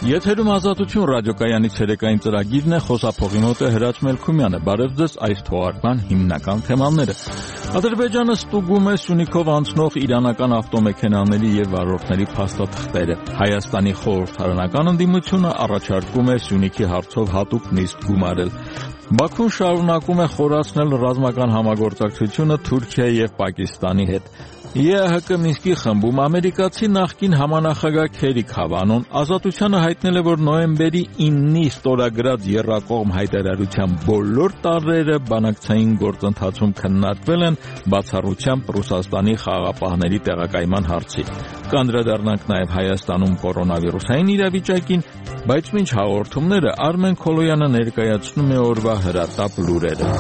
Եթերում ազատություն ռադիոկայանի ցերեկային ծրագիրն է, խոսափողի մոտ է Հրաչ Մելքումյանը։ Բարև ձեզ, այս թողարկման հիմնական թեմաները։ Ադրբեջանը ստուգում է Սյունիքով անցնող իրանական ավտոմեքենաների եւ վարորդների փաստաթղթերը։ Հայաստանի խորհրդարանական ընդդիմությունը առաջարկում է Սյունիքի հարցով հատուկ նիստ գումարել։ Բաքուն շարունակում է խորացնել ռազմական համագործակցությունը Թուրքիայի եւ Պակիստանի հետ։ ԵԱՀԿ Մինսկի խմբում ամերիկացի նախկին համանախագահ Քերի Քավանոն ազատությանը հայտնել է, որ նոյեմբերի 9-ի ստորագրած եռակողմ հայտարարության բոլոր տարրերը բանակցային գործընթացում քննարկվել են, բացառությամբ Ռուսաստանի խաղաղապահների տեղակայման հարցի։ Կանդրադառնանք նաև Հայաստանում կորոնավիրուսային իրավիճակին, բայց մինչ հաղորդումները Արմեն Քոլոյանը ներկայացնում է օրվա հրատապ լուրերը։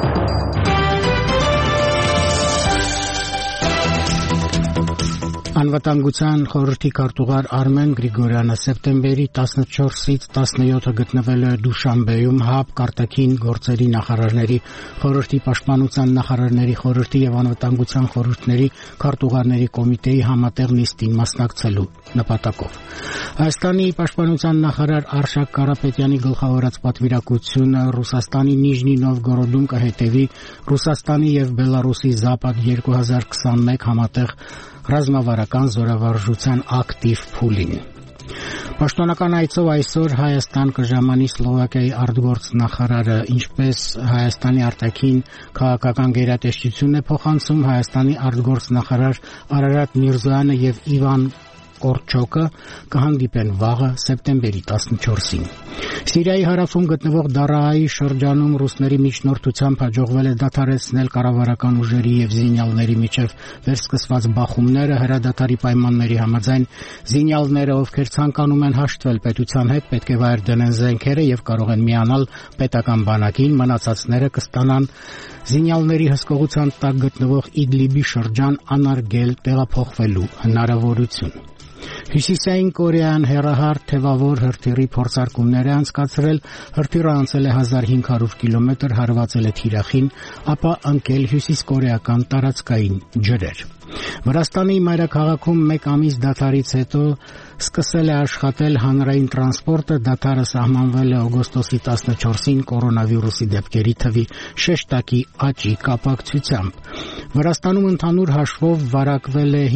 Անվտանգության խորհրդի քարտուղար Արմեն Գրիգորյանը սեպտեմբերի 14-ից 17-ը գտնվել է Դուշանբեում ՀԱՊ կարտաքին գործերի նախարարների խորհրդի, պաշտպանության նախարարների խորհրդի եւ անվտանգության խորհուրդների քարտուղարների կոմիտեի համատեղ նիստին մասնակցելու նպատակով։ Հայաստանի պաշտպանության նախարար Արշակ Կարապետյանի գլխավորած պատվիրակությունը Ռուսաստանի Նիժնի Նովգորոդում կհետևի Ռուսաստանի եւ Բելարուսի Զապադ 2021 համատեղ ռազմավարական զորավարժության ակտիվ փուլին։ Պաշտոնական այցով այսօր Հայաստան կժամանի Սլովակիայի արտգործնախարարը, ինչպես Հայաստանի արտաքին քաղաքական գերատեսչությունն է փոխանցում, Հայաստանի արտգործնախարար Արարատ Միրզոյանը եւ Իվան Կորչոկը կհանդիպեն վաղը սեպտեմբերի 14-ին։ Սիրիայի հարավում գտնվող Դարաայի շրջանում ռուսների միջնորդությամբ հաջողվել է դադարեցնել կառավարական ուժերի եւ զինյալների միջև վերսկսված բախումները, հրադադարի պայմանների համաձայն զինյալները, ովքեր ցանկանում են հաշտվել պետության հետ, պետք է վայր դնեն զենքերը եւ կարող են միանալ պետական բանակին, մնացածները կստանան զինյալների հսկողության տակ գտնվող Իդլիբի շրջան անարգել տեղափոխվելու հնարավորություն։ Հյուսիսային Կորեան հեռահար թևավոր հրթիռի փորձարկումներ է անցկացրել, հրթիռը անցել է 1500 կիլոմետր, հարվածել է թիրախին, ապա ընկել հյուսիսկորեական տարածքային ջրեր։ Վրաստանի մայրաքաղաքում 1 ամիս դադարից հետո սկսել է աշխատել հանրային տրանսպորտը, դադարը սահմանվել է օգոստոսի 14-ին կորոնավիրուսի դեպքերի թվի շեշտակի աճի կապակցությամբ։ Վրաստանում ընդհանուր հաշվով վարակվել է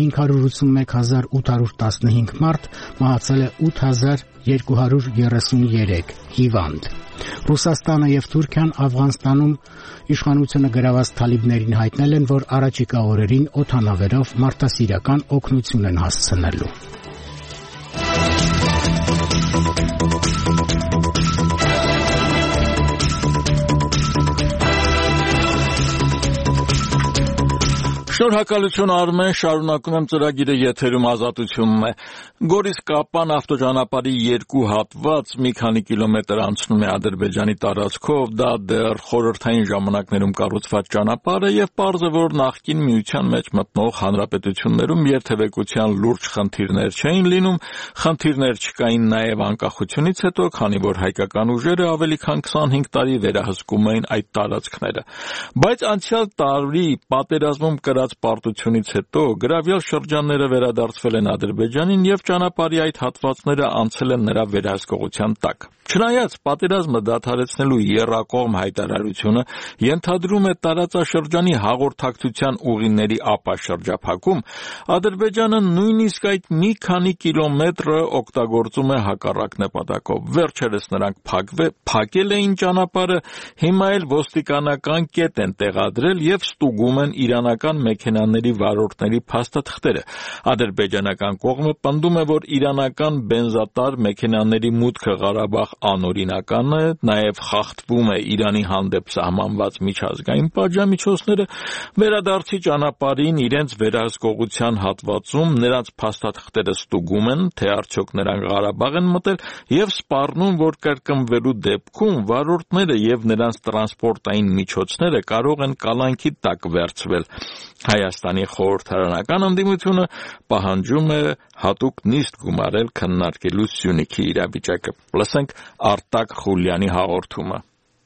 581,815 մարդ, մահացել է 8,233 հիվանդ։ Ռուսաստանը եւ Թուրքիան Աֆղանստանում իշխանությունը գրաված թալիբներին հայտնել են, որ առաջիկա օրերին օդանավերով մարդասիրական օգնություն են հասցնելու։ Շնորհակալություն Արմեն, շարունակում եմ ծրագիրը, եթերում ազատությունն է։ Գորիս-Կապան ավտոճանապարհի 2 հատված մի քանի կիլոմետր անցնում է Ադրբեջանի տարածքով, դա դեռ խորհրդային ժամանակներում կառուցված ճանապարհ է եւ պարզ է, որ նախկին միության մեջ մտնող հանրապետություններում երթևեկության լուրջ խնդիրներ չէին լինում, խնդիրներ չկային նաեւ անկախությունից հետո, քանի որ հայկական ուժերը ավելի քան 25 տարի վերահսկում էին այդ տարածքները։ Բայց անցյալ տարի պատերազմում պարտությունից հետո գրավյալ շրջանները վերադարձվել են Ադրբեջանին եւ ճանապարհի այդ հատվածները անցել են նրա վերահսկողության տակ։ Չնայած պատերազմը դադարեցնելու եռակողմ հայտարարությունը ենթադրում է տարածաշրջանի հաղորդակցության ուղիների ապաշրջափակում, Ադրբեջանը նույնիսկ այդ մի քանի կիլոմետրը օգտագործում է հակառակ նպատակով։ Վերջերս նրանք փակել էին ճանապարհը, հիմա էլ ոստիկանական կետ են տեղադրել եւ ստուգում են իրանական մեքենաների վարորդների փաստաթղթերը։ Ադրբեջանական կողմը պնդում է, որ իրանական բենզատար մեքենաների մուտքը Ղարաբաղ անօրինական է, նաև խախտվում է Իրանի հանդեպ սահմանված միջազգային պատժամիջոցները, վերադարձի ճանապարհին իրենց վերահսկողության հատվածում նրանց փաստաթղթերը ստուգում են, թե արդյոք նրանք Ղարաբաղ են մտել եւ սպառնում, որ կրկնվելու դեպքում վարորդները եւ նրանց տրանսպորտային միջոցները կարող են կալանքի տակ վերցվել։ Հայաստանի խորհրդարանական ընդդիմությունը պահանջում է հատուկ նիստ գումարել քննարկելու Սյունիքի իրավիճակը։ Լսենք Արտակ Խուլյանի հաղորդումը։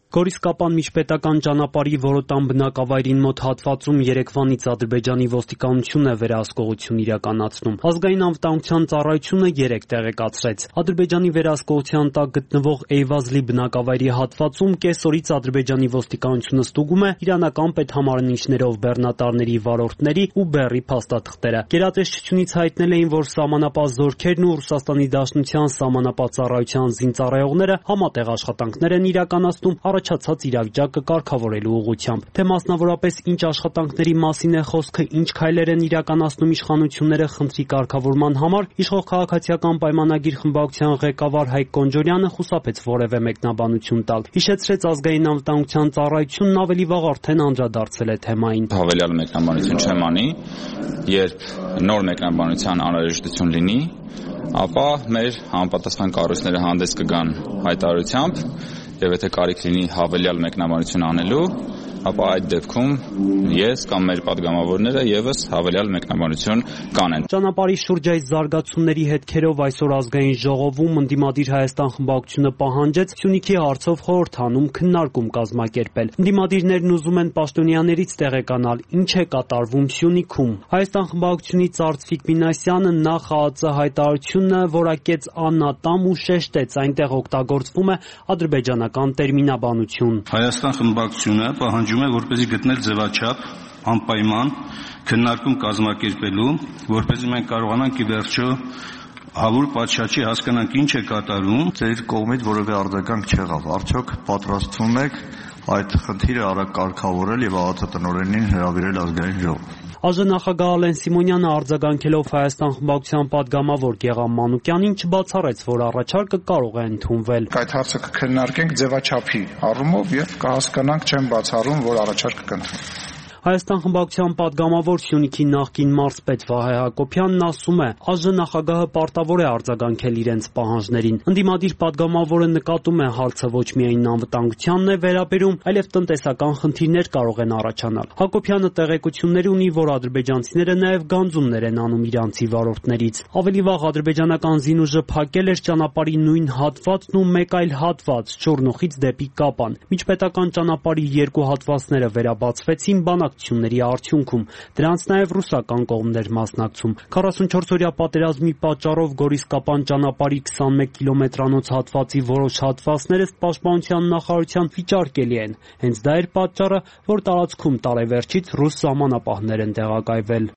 Գորիս-Կապան միջպետական ճանապարհի Որոտան բնակավայրին մոտ հատվածում երեկվանից Ադրբեջանի ոստիկանությունն է վերահսկողություն իրականացնում։ Ազգային անվտանգության ծառայությունը 3 տեղեկացրեց։ Ադրբեջանի վերահսկողության տակ գտնվող Էյվազլի բնակավայրի հատվածում կեսօրից Ադրբեջանի ոստիկանությունը ստուգում է իրանական պետհամարնիչներով բեռնատարների վարորդների ու բեռի փաստաթղթերը։ Գերատեսչությունից հայտնել էին, որ սահմանապահ զորքերն ու Ռուսաստանի Դաշնության սահմանապահ ծառայության զինծառայողները համատեղ աշխատանքներ են իրականացնում առաջացած իրավիճակը կարգավորելու ուղղությամբ։ Թե մասնավորապես ինչ աշխատանքների մասին է խոսքը, ինչ քայլեր են իրականացնում իշխանությունները խնդրի կարգավորման համար, իշխող քաղաքացիական պայմանագիր խմբակցության ղեկավար Հայկ Կոնջորյանը խուսափեց որևէ մեկնաբանություն տալ։ Հիշեցրեց ազգային անվտանգության ծառայությունն ավելի վաղ արդեն անդրադարձել է թեմային։ Հավելյալ մեկնաբանություն չեմ անի, երբ նոր մեկնաբանության անհրաժեշտություն լինի, ապա մեր համապատասխան կառույցները հանդես կգան հայտարարությամբ, եւ եթե կարիք լինի հավելյալ մեկնաբանություն անելու, ապա այդ դեպքում ես կամ մեր падգամավորները եւս հավելյալ մեկնաբանություն կանեն։ Ճանապարհի շուրջ այս զարգացումների հետքերով այսօր ազգային ժողովում ընդդիմադիր Հայաստան խմբակցությունը պահանջեց Սյունիքի հարցով խորհրդանում քննարկում կազմակերպել։ Ընդդիմադիրներն ուզում են պաշտոնյաներից տեղեկանալ ինչ է կատարվում Սյունիքում։ Հայաստան խմբակցությունից Արծվիկ Մինասյանը նախ ԱԱԾ հայտարարությունը որակեց անատամ ու շեշտեց այնտեղ օգտագործվում է ադրբեջանական տերմինաբանություն։ Հայաստան խմբակցությունը պահանջում է որպեսզի գտնել ձևաչափ անպայման քննարկում կազմակերպելու, որպեսզի մենք կարողանանք ի վերջո հավուր պատշաճի հասկանանք ինչ է կատարում։ Ձեր կողմից որևէ արձագանք չեղավ։ Արդյոք պատրաստվում եք այդ խնդիրը արագ կարգավորել եւ ԱԱԾ տնօրենին հրավիրել ազգային ժողով։ ԱԺ նախագահ Ալեն Սիմոնյանը արձագանքելով Հայաստան խմբակցության падգամավոր Գեղամ Մանուկյանին չբացառեց, որ առաջարկը կարող է ընդունվել։ Այդ հարցը կքննարկենք ձևաչափի առումով եւ կհասկանանք, չեմ բացառում, որ առաջարկը կընդունվի։ Հայաստան խմբակցության падգամավոր Սյունիքի նախկին մարզպետ Վահե Հակոբյանն ասում է, ԱԺ նախագահը պարտավոր է արձագանքել իրենց պահանջներին։ Ընդդիմադիր падգամավորը նկատում է հարցը ոչ միայն անվտանգությանն է վերաբերում, այլև տնտեսական խնդիրներ կարող են առաջանալ։ Հակոբյանը տեղեկություններ ունի, որ ադրբեջանցիները նաև գանձումներ են անում իրանցի վարորդներից։ Ավելի վաղ ադրբեջանական զինուժը փակել էր ճանապարհի նույն հատվածն ու մեկ այլ հատված Չորնուխից դեպի Կապան։ Միջպետական ճանապարհի 2 հատվածները վերաբացվեցին բանակցությունների արդյունքում։ Դրանց նաև ռուսական կողմն էր մասնակցում։ 44-օրյա պատերազմի պատճառով Գորիս-Կապան ճանապարհի 21 կիլոմետրանոց հատվածի որոշ հատվածներ ըստ Պաշտպանության նախարարության վիճարկելի են։ Հենց դա էր պատճառը, որ տարածքում տարեվերջից ռուս սահմանապահներ են տեղակայվել։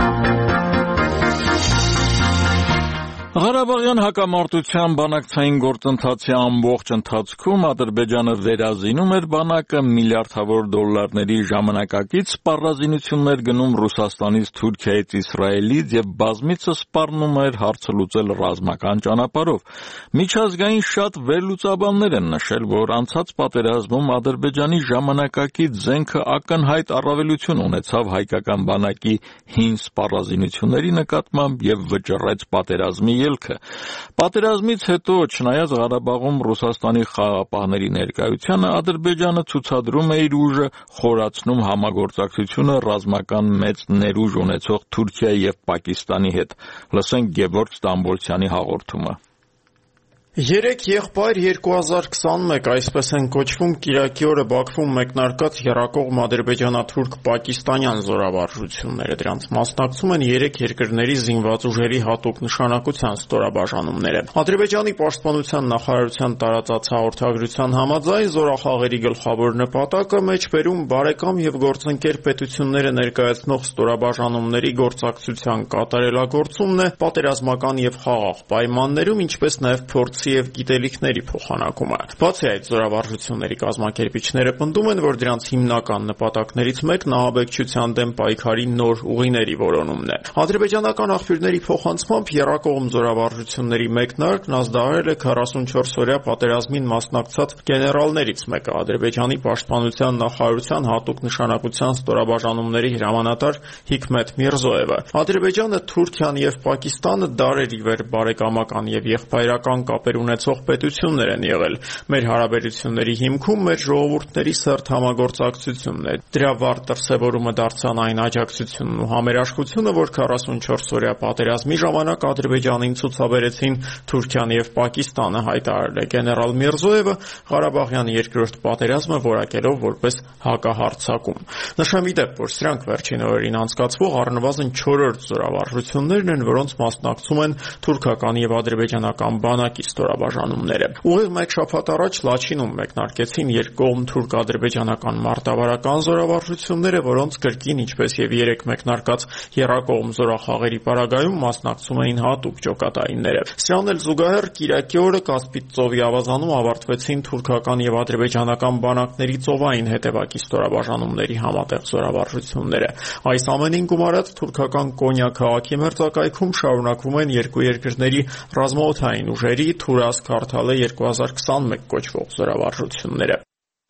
Ղարաբաղյան հակամարտության բանակցային գործընթացի ամբողջ ընթացքում Ադրբեջանը վերազինում էր բանակը միլիարդավոր դոլարների ժամանակակից սպառազինություններ գնում Ռուսաստանից, Թուրքիայից, Իսրայելից եւ բազմիցս սպառնում էր հարցը լուծել ռազմական ճանապարհով։ Միջազգային շատ վերլուծաբաններ են նշել, որ անցած պատերազմում Ադրբեջանի ժամանակակից զենքը ակնհայտ առավելություն ունեցավ հայկական բանակի հին սպառազինությունների նկատմամբ եւ վճռեց պատերազմի ելքը։ Պատերազմից հետո, չնայած Ղարաբաղում Ռուսաստանի խաղաղապահների ներկայությանը, Ադրբեջանը ցուցադրում է իր ուժը, խորացնում համագործակցությունը ռազմական մեծ ներուժ ունեցող Թուրքիայի եւ Պակիստանի հետ։ Լսենք Գևորգ Ստամբոլցյանի հաղորդումը։ 3 եղբայր 2021, այսպես են կոչվում, Կիրակի օրը Բաքվում մեկնարկած եռակողմ ադրբեջանա-թուրք-պակիստանյան զորավարժությունները։ Դրանց մասնակցում են 3 երկրների զինված ուժերի հատուկ նշանակության ստորաբաժանումները։ Ադրբեջանի պաշտպանության նախարարության տարածած հաղորդագրության համաձայն զորախաղերի գլխավոր նպատակը մեջբերում բարեկամ եւ գործընկեր պետությունները ներկայացնող ստորաբաժանումների գործակցության կատարելագործումն է, պատերազմական եւ խաղաղ պայմաններում, ինչպես նաեւ փորձի եւ գիտելիքների փոխանակումը։ Բացի այդ, զորավարժությունների կազմակերպիչները պնդում են, որ դրանց հիմնական նպատակներից մեկն ահաբեկչության դեմ պայքարի նոր ուղիների որոնումն է։ Ադրբեջանական աղբյուրների փոխանցմամբ եռակողմ զորավարժությունների մեկնարկն ազդարարել է 44-օրյա պատերազմին մասնակցած գեներալներից մեկը, Ադրբեջանի պաշտպանության նախարարության հատուկ նշանակության ստորաբաժանումների հրամանատար Հիկմետ Միրզոևը։ Ադրբեջանը, Թուրքիան եւ Պակիստանը դարեր ի վեր բարեկամական եւ եղբայրական կապեր կապեր ունեցող պետություններ են եղել։ Մեր հարաբերությունների հիմքում մեր ժողովուրդների սերտ համագործակցությունն է։ Դրա վառ դրսևորումը դարձան այն աջակցությունն ու համերաշխությունը, որ 44-օրյա պատերազմի ժամանակ Ադրբեջանին ցուցաբերեցին Թուրքիան եւ Պակիստանը, հայտարարել է գեներալ Միրզոևը, Ղարաբաղյան երկրորդ պատերազմը որակելով որպես հակահարձակում։ Նշեմ ի դեպ, որ սրանք վերջին օրերին անցկացվող առնվազն 4-րդ զորավարժություններն են, որոնց մասնակցում են թուրքական եւ ադրբեջանական բանակի ստորաբաժանումները։ Ուղիղ մեկ շաբաթ առաջ Լաչինում մեկնարկեցին երկկողմ թուրք-ադրբեջանական մարտավարական զորավարժությունները, որոնց կրկին, ինչպես եւ 3 մեկնարկած եռակողմ զորախաղերի պարագայում մասնակցում էին հատուկ ջոկատայինները։ Սրան էլ զուգահեռ Կիրակի օրը Կասպից ծովի ավազանում ավարտվեցին թուրքական եւ ադրբեջանական բանակների ծովային հետևակի ստորաբաժանումների համատեղ զորավարժությունները։ Այս ամենին գումարած թուրքական Կոնյա քաղաքի մերձակայքում շարունակվում են երկու երկրների ռազմաօդային ուժերի Թուրաս-Քարթալե 2021 կոչվող զորավարժությունները։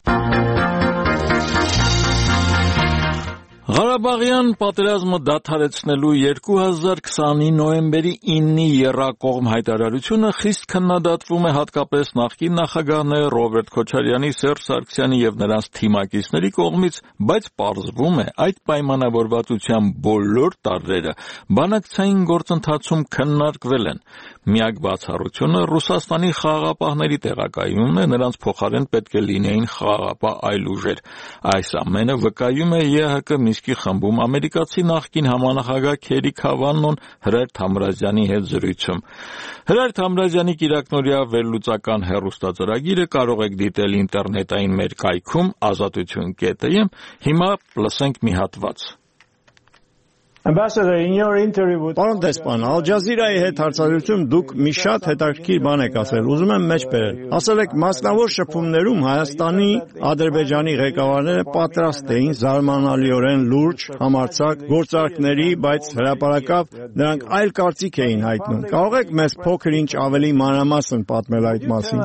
Ղարաբաղյան պատերազմը դադարեցնելու 2020-ի նոյեմբերի 9-ի եռակողմ հայտարարությունը խիստ քննադատվում է հատկապես նախկին նախագահներ Ռոբերտ Քոչարյանի, Սերժ Սարգսյանի եւ նրանց թիմակիցների կողմից, բայց պարզվում է, այդ պայմանավորվածության բոլոր տարրերը բանակցային գործընթացում քննարկվել են։ Միակ բացառությունը Ռուսաստանի խաղաղապահների տեղակայումն է, նրանց փոխարեն պետք է լինեին խաղաղապահ այլ ուժեր։ Այս ամենը վկայում է ԵՀԿ Մինսկի խմբում ամերիկացի նախկին համանախագահ Քերի Քավանոն Հրայր Թամրազյանի հետ զրույցում։ Հրայր Թամրազյանի կիրակնօրյա վերլուծական հեռուստածրագիրը կարող եք դիտել ինտերնետային մեր կայքում azatutun.am։ Հիմա լսենք մի հատված։ Պարոն դեսպան, Ալ Ջազիրայի հետ հարցազրույցում դուք մի շատ հետաքրքիր բան եք ասել, ուզում եմ մեջ բերել։ Ասել եք, մասնավոր շփումներում Հայաստանի, Ադրբեջանի ղեկավարները պատրաստ էին զարմանալիորեն լուրջ, համարձակ գործարքների, բայց հրապարակավ նրանք այլ կարծիք էին հայտնում։ Կարող եք մեզ փոքր ինչ ավելի մանրամասն պատմել այդ մասին։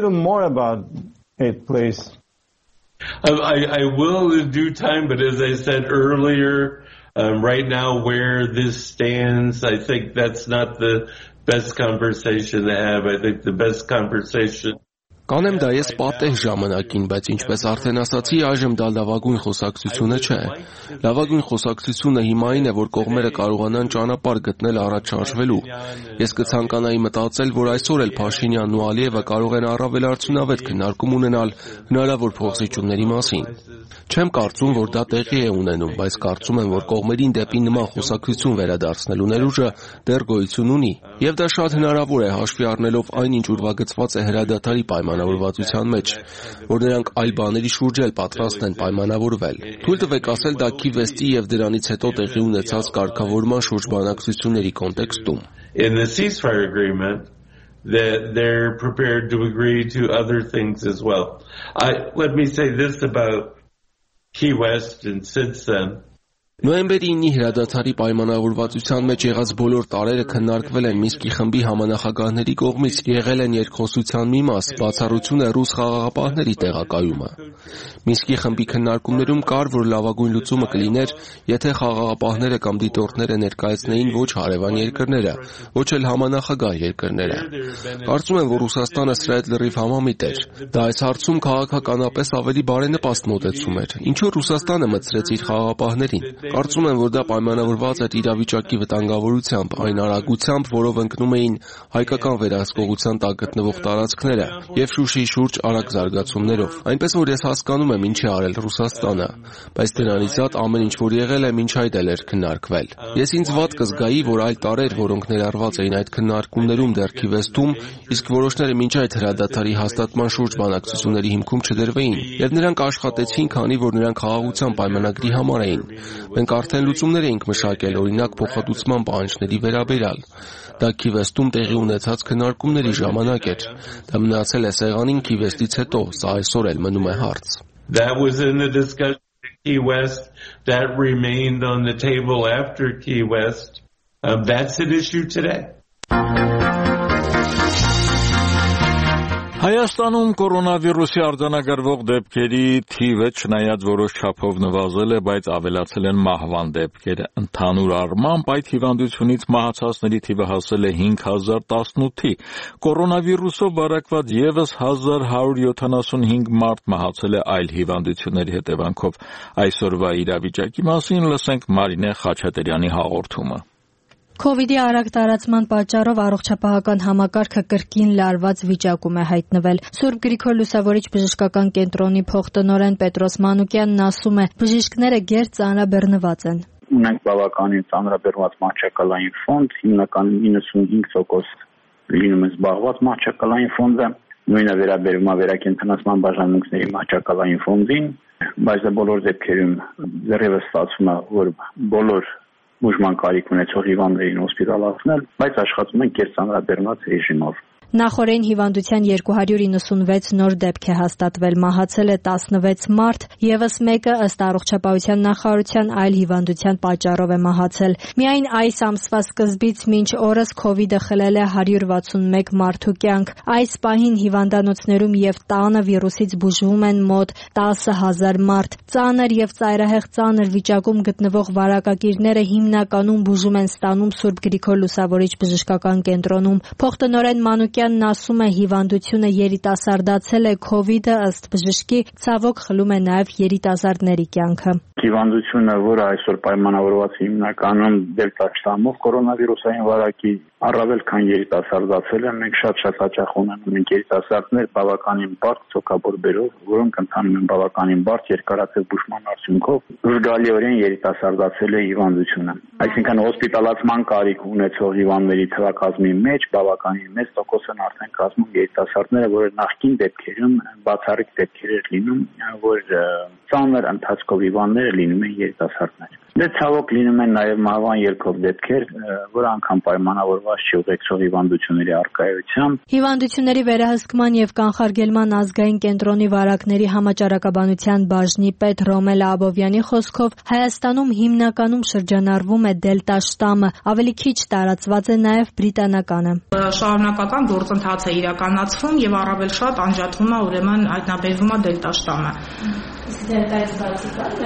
I will in due time, but as I said earlier, right now where this stands, I think that's not the best conversation to have. I think the best conversation Կանեմ դա ես պատեհ ժամանակին, բայց ինչպես արդեն ասացի, այժմ դա լավագույն խոսակցությունը չէ։ Լավագույն խոսակցությունը հիմա այն է, որ կողմերը կարողանան ճանապարհ գտնել առաջ շարժվելու։ Ես կցանկանայի մտածել, որ այսօր էլ Փաշինյանն ու Ալիևը կարող են առավել արդյունավետ քննարկում ունենալ հնարավոր փոխզիջումների մասին։ Չեմ կարծում, որ դա տեղի է ունենում, բայց կարծում եմ, որ կողմերին դեպի նման խոսակցություն վերադարձնելու ներուժը դեռ գոյություն ունի, եւ դա շատ հնարավոր է հաշվի առնելով այն, ինչ ուրվագծված է հրադադարի պայմանավորվածության մեջ, որ նրանք այլ բաների շուրջ էլ պատրաստ են պայմանավորվել։ Թույլ տվեք ասել դա Քիվեստի եւ դրանից հետո տեղի ունեցած կարգավորման շուրջ բանակցությունների կոնտեքստում։ In the ceasefire agreement that they're prepared to agree to other things as well. Let me say this about Key West and since then. Նոյեմբերի 9-ի հրադադարի պայմանավորվածության մեջ եղած բոլոր տարրերը քննարկվել են Մինսկի խմբի համանախագահների կողմից, եղել են երկխոսության մի մաս, բացառություն է ռուս խաղաղապահների տեղակայումը։ Մինսկի խմբի քննարկումներում կար, որ լավագույն լուծումը կլիներ, եթե խաղաղապահները կամ դիտորդները ներկայացնեին ոչ հարևան երկրները, ոչ էլ համանախագահ երկրները։ Կարծում եմ, որ Ռուսաստանը սրա հետ լրիվ համամիտ էր։ Դա այս հարցում քաղաքականապես ավելի բարենպաստ մոտեցում էր։ Ինչու Ռուսաստանը մտցրեց իր խաղաղապահներին։ Կարծում եմ, որ դա պայմանավորված էր իրավիճակի վտանգավորությամբ, այն արագությամբ, որով ընկնում էին հայկական վերահսկողության տակ գտնվող տարածքները եւ Շուշիի շուրջ արագ զարգացումներով։ Այնպես որ ես հասկանում եմ ինչ է արել Ռուսաստանը, բայց դրանից զատ ամեն ինչ որ եղել է մինչ այդ էլ էր քննարկվել։ Ես ինձ վատ կզգայի, որ այլ տարրեր, որոնք ներառված էին այդ քննարկումներում դեռ Քիվեստում, իսկ որոշները մինչ այդ հրադադարի հաստատման շուրջ բանակցությունների հիմքում չդրվեին, եւ նրանք աշխատեցին, քանի որ նրանք խաղաղության պայմանագրի համար էին։ Մենք արդեն լուծումներ էինք մշակել, օրինակ փոխհատուցման պահանջների վերաբերյալ։ Դա Քիվեստում տեղի ունեցած քննարկումների ժամանակ էր։ Դա մնացել է սեղանին Քիվեստից հետո, սա այսօր էլ մնում է հարց։ That was in the discussion at Key West. That remained on the table after Key West. That's an issue today. Հայաստանում կորոնավիրուսի արձանագրվող դեպքերի թիվը չնայած որոշ չափով նվազել է, բայց ավելացել են մահվան դեպքերը։ Ընդհանուր առմամբ այդ հիվանդությունից մահացածների թիվը հասել է 5018-ի։ Կորոնավիրուսով վարակված ևս 1175 մարդ մահացել է այլ հիվանդությունների հետևանքով։ Այսօրվա իրավիճակի մասին լսենք Մարինե Խաչատրյանի հաղորդումը։ Քովիդի արագ տարածման պատճառով առողջապահական համակարգը կրկին լարված վիճակում է հայտնվել։ Սուրբ Գրիգոր Լուսավորիչ բժշկական կենտրոնի փոխտնօրեն Պետրոս Մանուկյանն ասում է, բժիշկները գերծ ծանրաբեռնված են։ Ունենք բավականին ծանրաբեռնված մահճակալային ֆոնդ, հիմնականում 95% լինում է զբաղված մահճակալային ֆոնդը, նույնը վերաբերում է վերակենդանացման բաժանմունքների մահճակալային ֆոնդին, բայց բոլոր դեպքերում դեռևս ստացվում է, որ բոլոր բուժման կարիք ունեցող հիվանդներին հոսպիտալացնել, բայց աշխատում են կերծանրաբեռնված ռեժիմով։ Նախօրեին հիվանդության 296 նոր դեպք է հաստատվել, մահացել է 16 մարդ, ևս մեկը ըստ առողջապահության նախարարության այլ հիվանդության պատճառով է մահացել։ Միայն այս ամսվա սկզբից մինչ օրս քովիդը խլել է 161 մարդու կյանք։ Այս պահին հիվանդանոցներում եւ տանը վիրուսից բուժվում են մոտ 10,000 մարդ։ Ծանր եւ ծայրահեղ ծանր վիճակում գտնվող վարակակիրները հիմնականում բուժում են ստանում Սուրբ Գրիգոր Լուսավորիչ բժշկական կենտրոնում։ Փոխտնօրեն Մանուկյանն ասում է, հիվանդությունը երիտասարդացել է, քովիդը ըստ բժշկի ցավոք խլում է նաև երիտասարդների կյանքը։ Հիվանդությունը, որը այսօր պայմանավորված է հիմնականում դելտա շտամով կորոնավիրուսային վարակի, առավել քան երիտասարդացել է, մենք շատ հաճախ ունենում ենք երիտասարդներ բավականին բարդ ցոկաբոր բերով, որոնք ընթանում են բավականին բարդ երկարատև բուժման արդյունքով, զգալիորեն երիտասարդացել է հիվանդությունը։ Այսինքն հոսպիտալացման կարիք ունեցող հիվանդների թվակազմի մեջ բավականին մեծ տոկոսն արդեն կազմում երիտասարդները, որը նախկին դեպքերում բացառիկ դեպքեր էր լինում, որ ծանր ընթացքով հիվանդները լինում են երիտասարդներ։ Դե ցավոք լինում են նաև մահվան ելքով դեպքեր, որ անգամ պայմանավորված չի ուղեկցող հիվանդությունների առկայությամբ։ Հիվանդությունների վերահսկման եւ կանխարգելման ազգային կենտրոնի վարակների համաճարակաբանության բաժնի պետ Ռոմելա Աբովյանի խոսքով Հայաստանում հիմնականում շրջանառվում է դելտա շտամը, ավելի քիչ տարածված է նաև բրիտանականը։ Շարունակական գործընթաց է իրականացվում եւ առավել շատ անջատվում է ուրեմն հայտնաբերվում է դելտա շտամը։ Դելտայից բացի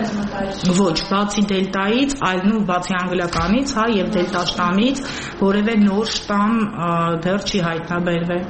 կա՞ Ոչ, բացի դելտայից, այլ բացի անգլիականից, եւ դելտա շտամից որևէ նոր շտամ դեռ չի հայտնաբերվել։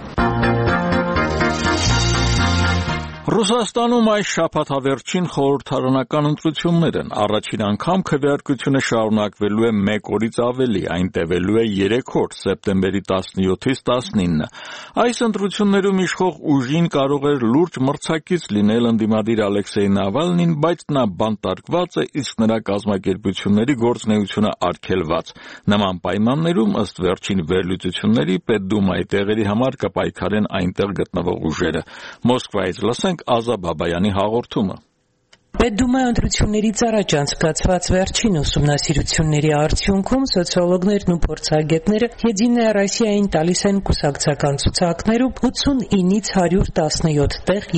Ռուսաստանում այս շաբաթավերջին խորհրդարանական ընտրություններ են։ Առաջին անգամ քվեարկությունը շարունակվելու է 1 օրից ավելի, այն տևելու է 3 օր, սեպտեմբերի 17-ից 19։ Այս ընտրություններում իշխող ուժին կարող էր լուրջ մրցակից լինել ընդդիմադիր Ալեքսեյ Նավալնին, բայց նա բանտարկված է, իսկ նրա կազմակերպությունների գործունեությունը արգելված։ Նման պայմաններում, ըստ վերջին վերլուծությունների, Պետդումայի տեղերի համար կպայքարեն այնտեղ գտնվող ուժերը։ Մոսկվայից լսենք Ազա Բաբայանի հաղորդումը։ Պետդումայի ընտրություններից առաջ անցկացված վերջին ուսումնասիրությունների արդյունքում սոցիոլոգներն ու փորձագետները Եդինայա Ռոսիային տալիս են կուսակցական ցուցակներում 89-ից 117 տեղ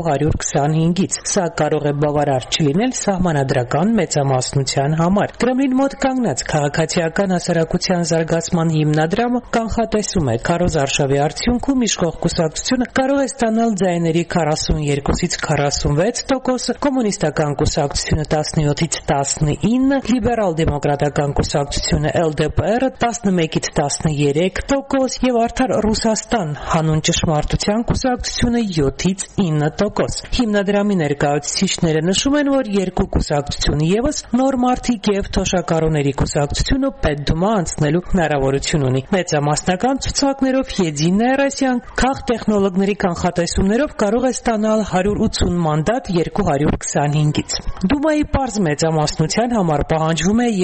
225-ից։ Սա կարող է բավարար չլինել սահմանադրական մեծամասնության համար։ Կրեմլին մոտ կանգնած քաղաքացիական հասարակության զարգացման հիմնադրամը կանխատեսում է, Քարոզ Արշավի արդյունքում իշխող կուսակցությունը կարող է ստանալ ձայների 42-ից 46%, կոմունիստական կուսակցությունը 17-ից 19, լիբերալ-դեմոկրատական կուսակցությունը LDPR-ը 11-ից 13% եւ Արդար Ռուսաստան հանուն ճշմարտության կուսակցությունը 7-ից 9%։ Հիմնադրամի ներկայացուցիչները նշում են, որ երկու կուսակցությունը եւս Նոր մարդիկ եւ Թոշակառուների կուսակցությունը Պետդումա անցնելու հնարավորություն ունի։ Մեծամասնական ցուցակներով Եդինայա Ռոսիան քաղտեխնոլոգների կանխատեսումներով կարող է ստանալ 180 մանդատ 225-ից։ Դումայի պարզ մեծամասնության համար պահանջվում է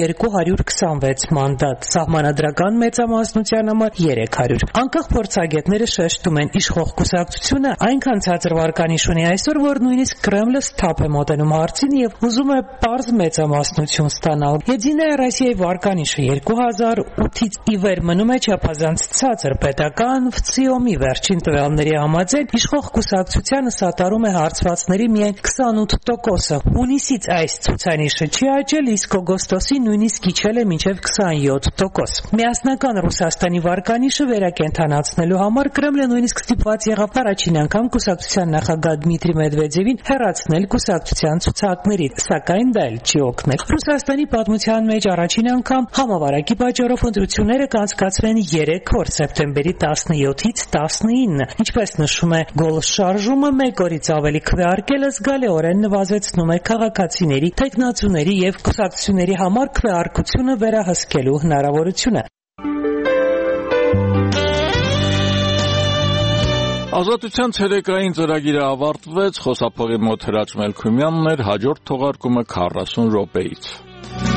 226 մանդատ, սահմանադրական մեծամասնության համար 300։ Անկախ փորձագետները շեշտում են, իշխող կուսակցությունը այնքան ցածր վարկանիշ ունի այսօր, որ նույնիսկ Կրեմլը սթափ է մոտենում հարցին եւ ուզում է պարզ մեծամասնություն ստանալ։ Եդինայա Ռոսիայի վարկանիշը 2008-ից ի վեր մնում է չափազանց ցածր, պետական վցիոմի վերջին տվյալների համաձայն իշխող կուսակցությանը սատարում է հարցվածների միայն 28% օգոստոսը։ Հունիսից այս ցուցանիշը չի աճել, իսկ օգոստոսի նույնիսկ իջել է մինչև 27%։ Միասնական Ռուսաստանի վարկանիշը վերակենդանացնելու համար Կրեմլը նույնիսկ ստիպված եղավ առաջին անգամ կուսակցության նախագահ Դմիտրի Մեդվեդևին հեռացնել կուսակցության ցուցակներից, սակայն դա էլ չի օգնել։ Ռուսաստանի պատմության մեջ առաջին անգամ համավարակի պատճառով ընտրությունները կանցկացվեն 3 օր՝ սեպտեմբերի 17-ից 19։ Ինչպես նշում է Գոլս շարժումը, մեկ օրից ավելի քվեարկելը զգալիորեն նվազեցնում է քաղաքացիների, թեկնածուների եւ կուսակցությունների համար քվեարկությունը վերահսկելու հնարավորությունը։ Ազատության ցերեկային ծրագիրը ավարտվեց, խոսափողի մոտ Հրաչ Մելքումյանն էր, հաջորդ թողարկումը 40 րոպեից։